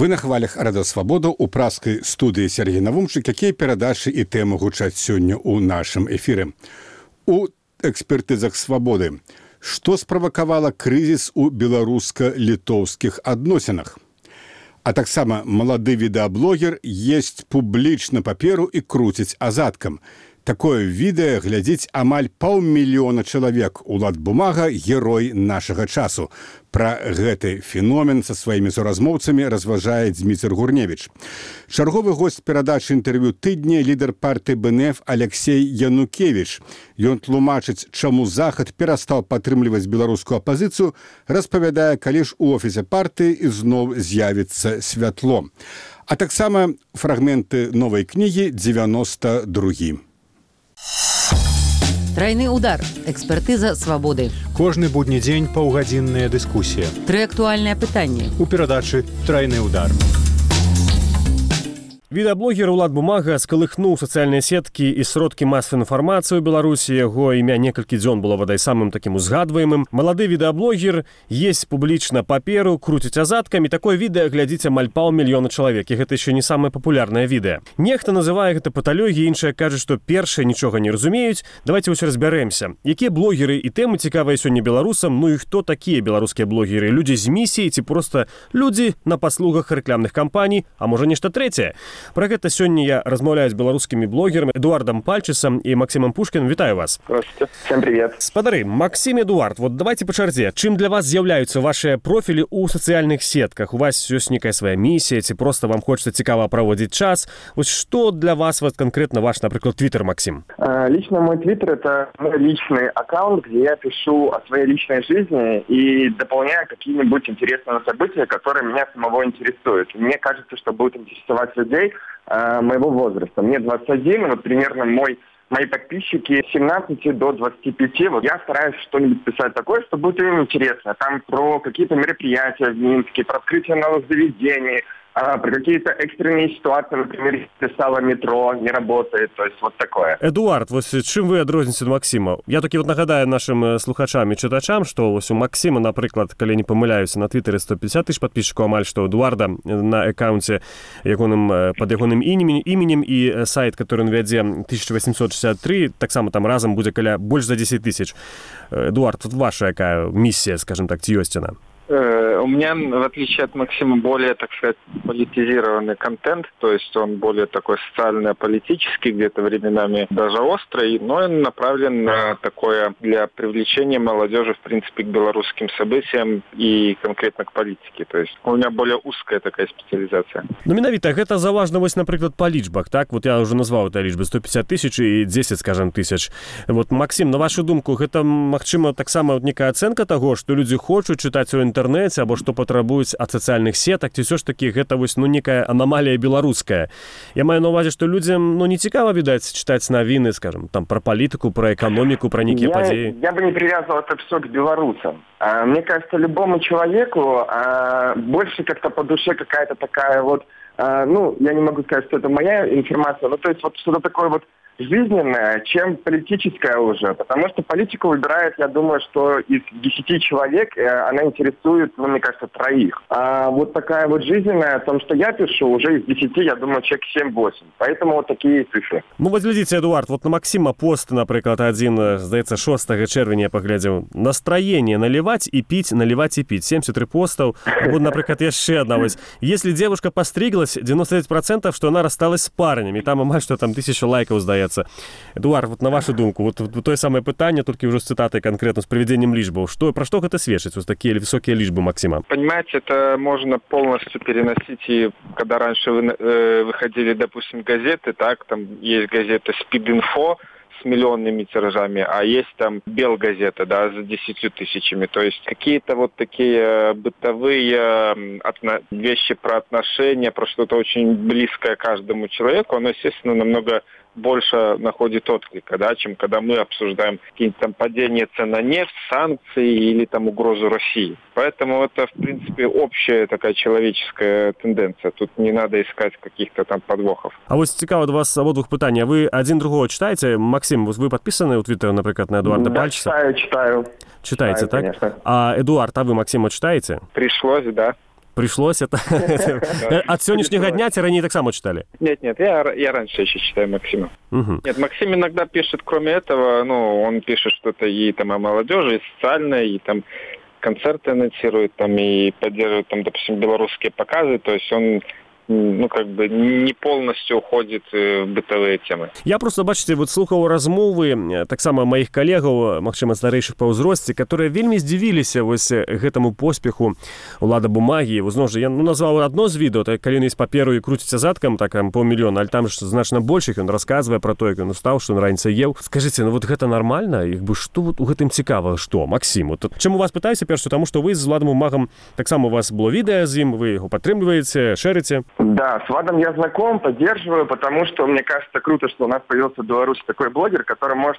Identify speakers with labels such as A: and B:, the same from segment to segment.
A: Вы на хвалях Радасвабода у праскай студыі Сергей Навумчык, якія перадачы і тэмы гучаць сёння ў нашым эфіры. У экспертызах свабоды. Што справакавала крызіс у беларуска-літоўскіх адносінах? А таксама малады відэаблогер есць публічна паперу і круціць азадкам. Такое відэа глядзіць амаль 500 000 чалавек. Улад Бумага – герой нашага часу. Пра гэты феномен са сваімі суразмоўцамі разважае Дзмітр Гурневіч. Чарговы госць перадачы інтэрв'ю тыдня – лідар партыі БНФ Алексей Янукевіч. Ён тлумачыць, чаму Захад перастаў падтрымліваць беларускую апазіцыю, распавядае, калі ж у офісе партыі ізноў з'явіцца святло. А таксама фрагменты новай кнігі «92».
B: Трайны удар. Экспертыза свабоды.
C: Кожны будні дзень паўгадзінная дыскусія.
B: 3 актуальныя пытанні.
C: У перадачы «Трайны удар».
D: Відэаблогер Улад Бумага скалыхнуў сацыяльныя сеткі і сродкі масавай інфармацыі ў Беларусі. Яго імя некалькі дзён было, вадай, самым такім узгадваемым. Малады відэаблогер есць публічна паперу, круціць азадкамі. Такое відэа глядзіць амаль 500 000 чалавек. І гэта яшчэ не самае папулярнае відэа. Нехта называе гэта паталогіяй, іншыя кажа, што першыя нічога не разумеюць. Давайте ўсё разбярэмся. Якія блогеры і тэмы цікавыя сёння беларусам? Ну і хто такія беларускія блогеры? Людзі з місіяй ці проста людзі на паслугах рэкламных кампаній? А можа нешта трэцяе? Пра гэта сёння я размаўляю з беларускімі блогерамі Эдуардом Пальчысам і Максимом Пушкиным. Вітаю вас.
E: Здравствуйте. Всем привет.
D: Спадары, Максим, Эдуард, вот давайте по чарзе. Чым для вас з'яўляюцца вашыя профілі ў сацыяльных сетках? У вас ёсць некая свая місія, ці проста вам хочется цікава праводзіць час? Вот што для вас вот конкретно ваш, например, Твиттер, Максим?
E: Лично мой Твиттер — это мой личный аккаунт, где я пишу о своей личной жизни и дополняю какие-нибудь интересные события, которые меня самого интересуют. Мне кажется, что будут интересовать людей моего возраста. Мне 21, вот примерно мои подписчики 17 до 25. Вот я стараюсь что-нибудь писать такое, что будет им интересно. Там про какие-то мероприятия в Минске, про открытие новых заведений, про какие-то экстренные ситуации, например, писала метро, не работает, то есть вот такое.
D: Эдуард, вось чым вы адрознеце ад Максима? Я такі вот нагадаю нашим слухачам і чытачам, што вось у Максима, напрыклад, калі не памыляюся, на Твиттере 150 000 подписчикаў, амаль што Эдуарда на аккаунце пад ягоным іменем і сайт, который он вядзе 1863, таксама там разам будзе каля больш за 10 000. Эдуард, тут ваша якая миссия, скажем так, ці ёсць яна?
F: У меня, в отличие от Максима, более, так сказать, политизированный контент, то есть он более такой социально-политический, где-то временами даже острый, но он направлен на такое для привлечения молодежи, в принципе, к белорусским событиям и конкретно к политике. То есть у меня более узкая такая специализация.
D: Ну, менавіта, гэта заважна, вось, напрыклад, па лічбах, так? Вот я уже назваў этой лічбы 150 000 і 10, скажем, тысяч. Вот, Максим, на вашу думку, гэта, магчыма, таксама некая ацэнка таго, што людзі хочуць чытаць у інтэрнэце, або што патрабуюць ад сацыяльных сетак, ці ўсё ж такі гэта вось, ну, некая анамалія беларуская. Я маю на увазе, што людзям, ну, не цікава, відаць, чытаць навіны, скажем, там, пра палітыку, пра эканоміку, пра некія падзеі.
E: Я бы не привязывал это все к белорусам. Мне кажется, любому человеку больше как-то по душе какая-то такая вот, ну, я не могу сказать, что это моя информация, но то есть вот что-то такое вот жизненная, чем политическая уже. Потому что политику выбирает, я думаю, что из 10 человек она интересует, ну, мне кажется, 3. А вот такая вот жизненная, о том, что я пишу, уже из 10, я думаю, человек 7-8. Поэтому вот такие цифры.
D: Ну, вот глядите, Эдуард, вот на Максима пост, например, один, здаецца, 6 чэрвеня я поглядел. Настроение наливать и пить, наливать и пить. 73 постов. Вот, например, яшчэ одна. Если девушка постриглась, 99%, что она рассталась с парнями. Там, амаль, что там 1000 лайков сдается. Эдуард, вот на вашу думку, вот тое самае пытанне, толькі ўжо з цытатай конкретно, с приведением лічбаў. Пра што гэта сведчыць, вот такие высокие лічбы, Максима?
F: Понимаете, это можно полностью переносить, и когда раньше выходили, допустим, газеты, так, там есть газета «Спид-инфо», с миллионными тиражами, а есть там Белгазета, да, за 10 000. То есть какие-то вот такие бытовые вещи про отношения, про что-то очень близкое каждому человеку, оно, естественно, намного больше находит отклика, да, чем когда мы обсуждаем какие-то там падения цен на нефть, санкции или там угрозу России. Поэтому это, в принципе, общая такая человеческая тенденция. Тут не надо искать каких-то там подвохов.
D: А вот цікаво до вас обоих питання. Ви один другого читаете? Максим, ви підписані у Твіттері, наприклад, на Эдуарда Пальчиса?
E: Да, читаю.
D: Читаете, так?
E: Конечно.
D: А Эдуард, а вы Максима читаете?
F: Пришлось, да.
D: Пришлось это? От сегодняшнего дня ці ранее так само читали?
F: Нет, я раньше еще читаю Максима. Нет, Максим иногда пишет, кроме этого, он пишет что-то и там о молодежи, и социальное, и там концерты анонсирует, там, и поддерживает, там, допустим, белорусские показы, то есть он не полностью уходит в бытовые темы.
D: Я просто, бачите, слухаў размовы таксама маіх калегаў, магчыма, старэйшых па ўзросце, которые вельмі здзівіліся гэтаму поспеху улада бумагі. Зноў жа, я назваў адно з відэо, калі ён з паперу і круціцца задкам, так, 500 000, але там ж значна большых, ён расказвае пра то, як ён устаў, што ён раніцай еў. Скажыце, гэта нармальна? Што у гэтым цікава? Што, Максим? Чаму вас пытаюся, перш, таму што вы з уладам бумагам, таксама у вас было відэо з ім, вы яго падтрымліваеце, шэрыце?
E: Да, с Владом я знаком, поддерживаю, потому что мне кажется круто, что у нас появился в Беларуси такой блогер, который может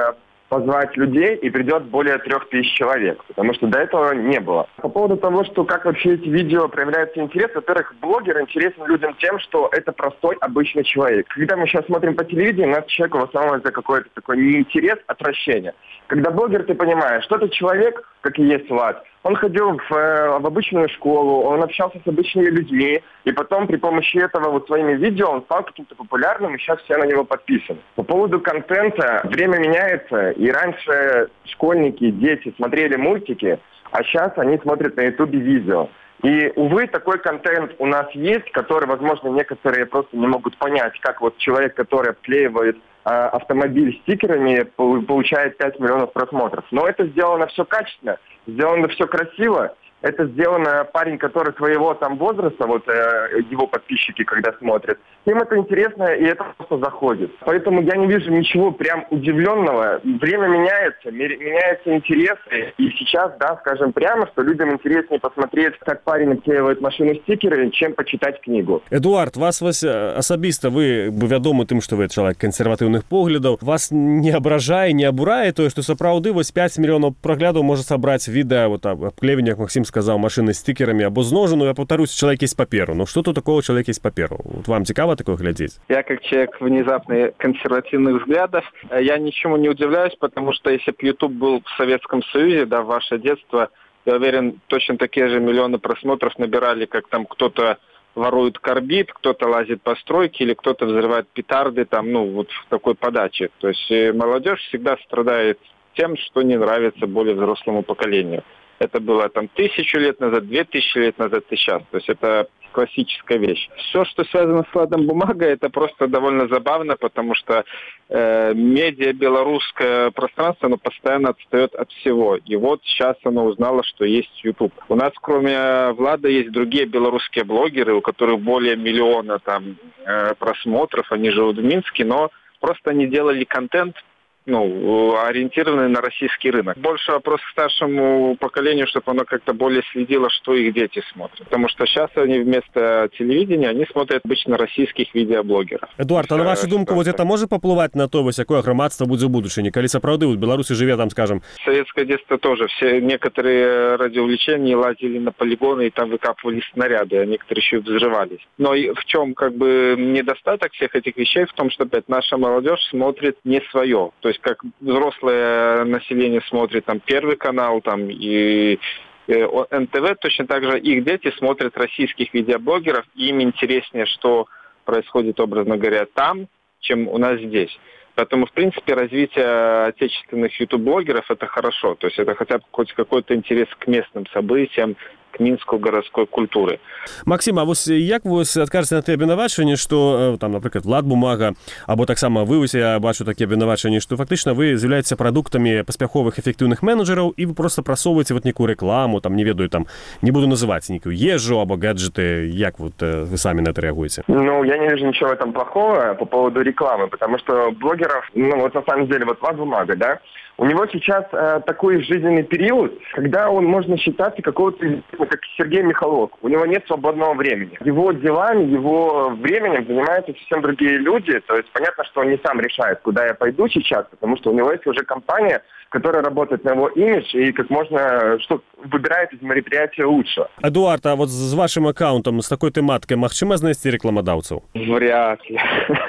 E: позвать людей, и придет более 3000 человек, потому что до этого не было. По поводу того, что как вообще эти видео проявляется интерес, во-первых, блогер интересен людям тем, что это простой, обычный человек. Когда мы сейчас смотрим по телевидению, у нас человеку в основном это какой-то такой неинтерес, отвращение. Когда блогер, ты понимаешь, что это человек, как и есть Влад, он ходил в обычную школу, он общался с обычными людьми, и потом при помощи этого своими видео он стал каким-то популярным, и сейчас все на него подписаны. По поводу контента, время меняется, и раньше школьники, дети смотрели мультики, а сейчас они смотрят на ютубе видео. И, увы, такой контент у нас есть, который, возможно, некоторые просто не могут понять, как человек, который обклеивает автомобиль стикерами, получает 5 миллионов просмотров. Но это сделано все качественно, сделано все красиво. Это сделано парень, который своего возраста, его подписчики, когда смотрят. Им это интересно, и это просто заходит. Поэтому я не вижу ничего прям удивленного. Время меняется, меняются интересы. И сейчас, скажем прямо, что людям интереснее посмотреть, как парень обклеивает машину стикерами, чем почитать книгу.
D: Эдуард, вас особисто, вы вядомы тым, што вы чалавек кансерватыўных поглядаў. Вас не абражае, не абурае тое, што сапраўды 5 мільёнаў праглядаў можа сабраць відэа абклеівання, як Максим сказал, машины с стикерами, або зножену, я повторюсь, человек есть паперу. Что тут такого человека есть паперу? Вам цікаво такое глядеть?
F: Я как человек внезапно консервативных взглядов, я ничему не удивляюсь, потому что если бы YouTube был в Советском Союзе, в ваше детство, я уверен, точно такие же миллионы просмотров набирали, как там кто-то ворует карбид, кто-то лазит по стройке или кто-то взрывает петарды в такой подаче. То есть молодежь всегда страдает тем, что не нравится более взрослому поколению. Это было 1000 лет назад, 2000 лет назад и сейчас. То есть это классическая вещь. Все, что связано с ладом бумага, это просто довольно забавно, потому что медиа белорусское пространство, оно постоянно отстает от всего. И сейчас оно узнало, что есть YouTube. У нас, кроме Влада, есть другие белорусские блогеры, у которых более 1 миллиона просмотров. Они живут в Минске, но просто они делали контент, ориентированные на российский рынок. Больше вопрос к старшему поколению, чтобы оно как-то более следило, что их дети смотрят. Потому что сейчас они вместо телевидения, они смотрят обычно российских видеоблогеров.
D: Эдуард, а на вашу думку, это может поплывать на то, якое громадство будет в будущем? Коли сапраўды в Беларуси живет, скажем...
F: Советское детство тоже. Некоторые ради увлечений лазили на полигоны и там выкапывали снаряды, а некоторые еще и взрывались. Но в чем недостаток всех этих вещей? В том, что опять наша молодежь смотрит не свое. То есть как взрослое население смотрит Первый канал и НТВ, точно так же их дети смотрят российских видеоблогеров, и им интереснее, что происходит, образно говоря, там, чем у нас здесь. Поэтому, в принципе, развитие отечественных ютуб-блогеров – это хорошо. То есть это хотя бы хоть какой-то интерес к местным событиям, к Мінску гарадской культуры.
D: Максим, а як вы адкажаце на тыя абвінавачванні, што напрыклад, Влад бумага, або таксама вы, я бачу такія абвінавачванні, што фактычна вы з'яўляецеся прадуктамі паспяховых эфектыўных менеджераў, і вы просто прасоўваеце нейкую рэкламу, не ведаю, не буду называць нейкую ежу або гаджеты. Як вы самі на это реагуеце?
E: Я не вижу ничего в этом плохого по поводу рекламы, потому что блогеров, на самом деле, Влад бумага, у него сейчас такой жизненный период, когда он можно считаться как Сергей Михалков. У него нет свободного времени. Его делами, его временем занимаются совсем другие люди. То есть понятно, что он не сам решает, куда я пойду сейчас, потому что у него есть уже компания, которая работает на его имидж и как можно, что выбирает из мероприятия лучше.
D: Эдуард, а с вашим аккаунтом, с такой тематикой, магчыма знайсці рекламодавцев?
F: Вряд ли.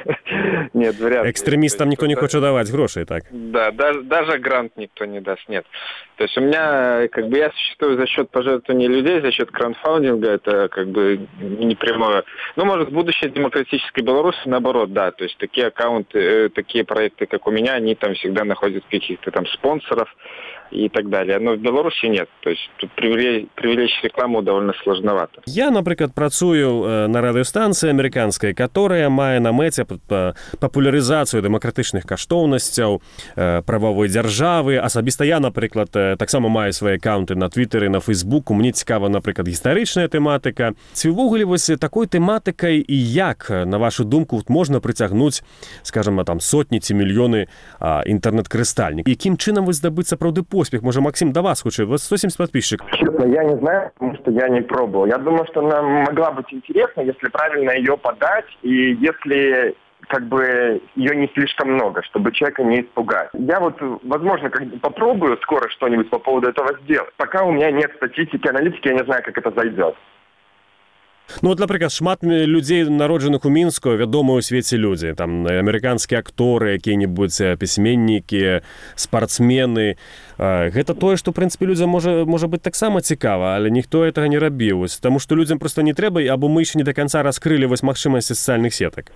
F: Нет, вряд ли.
D: Экстремистам никто не хочет давать гроши, так?
F: Да, даже грант никто не даст, нет. То есть у меня, как бы, я существую за счет пожертвований людей, за счет краундфандинга, это как бы не прямое. Ну, может, будущее демократической Беларуси, наоборот, да. То есть такие аккаунты, такие проекты, как у меня, они там всегда находят каких-то там спонсоров и так далее. Но в Беларуси нет. То есть тут привлечь рекламу довольно сложновато.
D: Я, наприклад, працую на радыёстанцыі амерыканскай, которая мае на мэце папулярызацыю дэмакратычных каштоўнасцяў, прававой дзяржавы. Асабіста я, напрыклад, таксама маю свае аккаунты на Твиттэры, на Фейсбуку. Мне цікава, напрыклад, гістарычная тэматыка. Ці ўвогуле вось такой тэматыкай і як, на вашу думку, можна прыцягнуць, скажем, там сотні ці мільёны інтэрнэт-карыстальнікаў? Якім чынам вы здабыць сапраўды поспех? Может, Максим, до вас хутчэй? Вот 170 подписчиков.
E: Честно, я не знаю, потому что я не пробовал. Я думаю, что она могла быть интересна, если правильно ее подать, и если как бы ее не слишком много, чтобы человека не испугать. Я вот, возможно, попробую скоро что-нибудь по поводу этого сделать. Пока у меня нет статистики, аналитики, я не знаю, как это зайдет.
D: Ну, от, наприклад, шмат людзей, народжаных у Мінску, вядомыя ў свеце людзі. Там амерыканскія акторы, якія-небудзь пісьменнікі, спартсмены. Гэта тое, што, в прынцыпе, людзям можа быць таксама цікава, але ніхто гэтага не рабіў. Таму што людзям проста не трэба, або мы яшчэ не до конца раскрылі магчымасці сацыяльных сетак.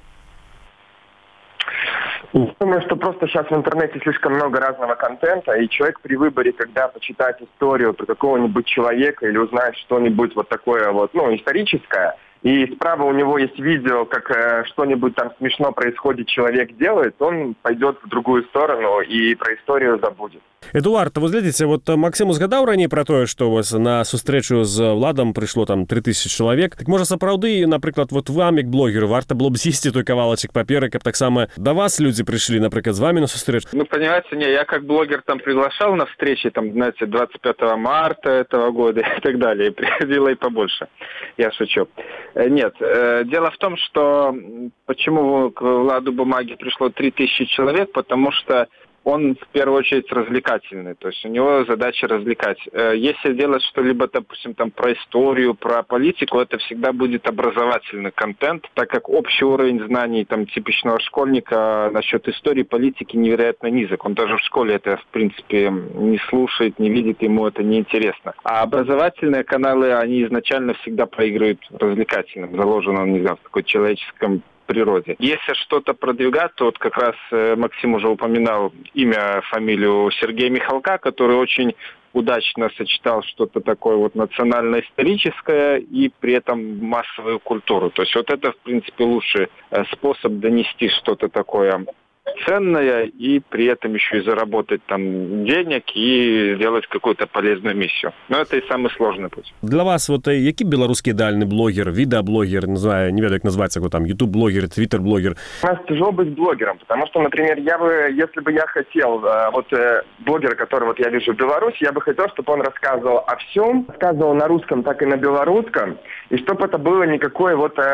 E: Думаю, что просто сейчас в интернете слишком много разного контента, и человек при выборе, когда почитать историю про какого-нибудь человека или узнать что-нибудь вот такое вот, ну, историческое, и справа у него есть видео, как что-нибудь там смешно происходит, человек делает, он пойдет в другую сторону и про историю забудет.
D: Эдуард, вы глядзіце, вот Максим узгадаў раней про тое, што у вас на сустрэчу з Владам прыйшло там 3000 чалавек. Так можа сапраўды, напрыклад, вот вам, як блогеру, варта было б з'есці той кавалачак паперы, каб таксама да вас людзі прыйшлі, напрыклад, з вами на сустрэчу?
F: Ну, понимаете, не, я как блогер там приглашал на встречи, там, знаете, 25 марта этого года и так далее, и приходило и побольше. Я шучу. Нет, дело в том, что почему к Владу Бумаги пришло 3000 человек, потому что он в первую очередь развлекательный, то есть у него задача развлекать. Если делать что-либо, допустим, там про историю, про политику, это всегда будет образовательный контент, так как общий уровень знаний там типичного школьника насчет истории, политики невероятно низок. Он даже в школе это, в принципе, не слушает, не видит, ему это неинтересно. А образовательные каналы, они изначально всегда проигрывают развлекательным, заложено, не знаю, в такой человеческом природе. Если что-то продвигать, то вот как раз Максим уже упоминал имя, фамилию Сергея Михалка, который очень удачно сочетал что-то такое вот национально-историческое и при этом массовую культуру. То есть вот это, в принципе, лучший способ донести что-то такое ценное и при этом еще и заработать там денег и сделать какую-то полезную миссию. Но это и самый сложный путь.
D: Для вас вот які беларускі ідеальны блогер, відеоблогер, не знаю, не ведаю, як называется, там, YouTube-блогер, Twitter-блогер?
E: У нас тяжело быть блогером, потому что, например, если бы я хотел, блогера, которого я вижу в Беларуси, я бы хотел, чтобы он рассказывал о всем, рассказывал на русском, так и на белорусском, и чтобы это было никакой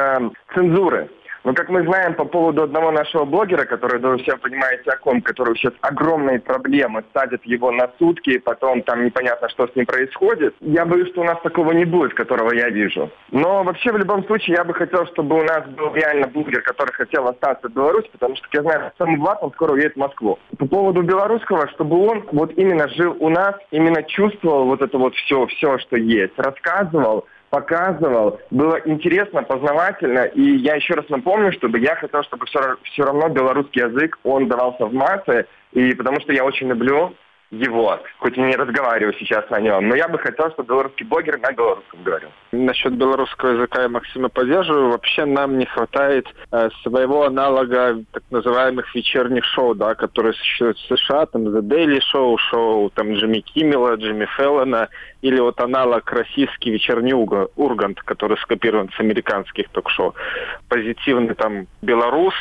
E: цензуры. Но, как мы знаем, по поводу одного нашего блогера, который, вы все понимаете, о ком, который сейчас огромные проблемы, садят его на сутки, потом там непонятно, что с ним происходит. Я боюсь, что у нас такого не будет, которого я вижу. Но вообще, в любом случае, я бы хотел, чтобы у нас был реально блогер, который хотел остаться в Беларуси, потому что, как я знаю, сам Влад, он скоро уедет в Москву. По поводу белорусского, чтобы он вот именно жил у нас, именно чувствовал вот это вот все, что есть, рассказывал, показывал, было интересно, познавательно, и я еще раз напомню, чтобы я хотел, чтобы все равно белорусский язык, он давался в массы, и потому что я очень люблю его, хоть и не разговариваю сейчас о нем, но я бы хотел, чтобы белорусский блогер на белорусском говорил.
F: Насчет белорусского языка я Максима поддерживаю. Вообще нам не хватает своего аналога так называемых вечерних шоу, да, которые существуют в США, там The Daily Show, шоу там Джимми Киммела, Джимми Феллона, или вот аналог российский вечерний Ургант, который скопирован с американских ток-шоу. Позитивный там белорус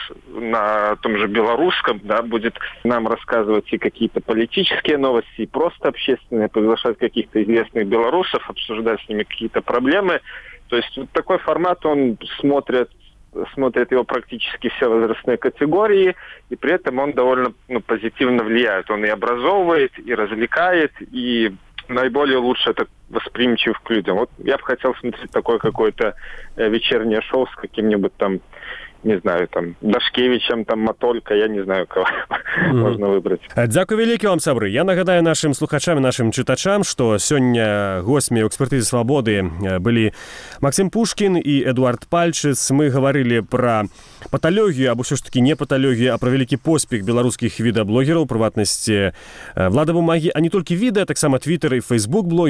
F: на том же белорусском, да, будет нам рассказывать и какие-то политические новости, и просто общественные, приглашать каких-то известных белорусов, обсуждать с ними какие-то проблемы. То есть вот такой формат, он смотрит его практически все возрастные категории, и при этом он довольно позитивно влияет. Он и образовывает, и развлекает, и наиболее лучше это восприимчив к людям. Вот я бы хотел смотреть такое какое-то вечернее шоу с каким-нибудь там не знаю, там, Дашкевичем, там, Матолько, я не знаю, кого можно выбрать.
D: Дзякуй вялікі вам, сябры. Я нагадаю нашим слухачам і нашим чытачам, што сёння гостьмі ў экспертызе свабоды былі Максим Пушкін і Эдуард Пальчыц. Мы гаварылі пра паталогію, або ўсё ж такі не паталогію, а пра вялікі поспех беларускіх відэаблогераў, прыватнасці Влада Бумагі, а не толькі відэа, таксама Твиттер і Фейсбук блогі.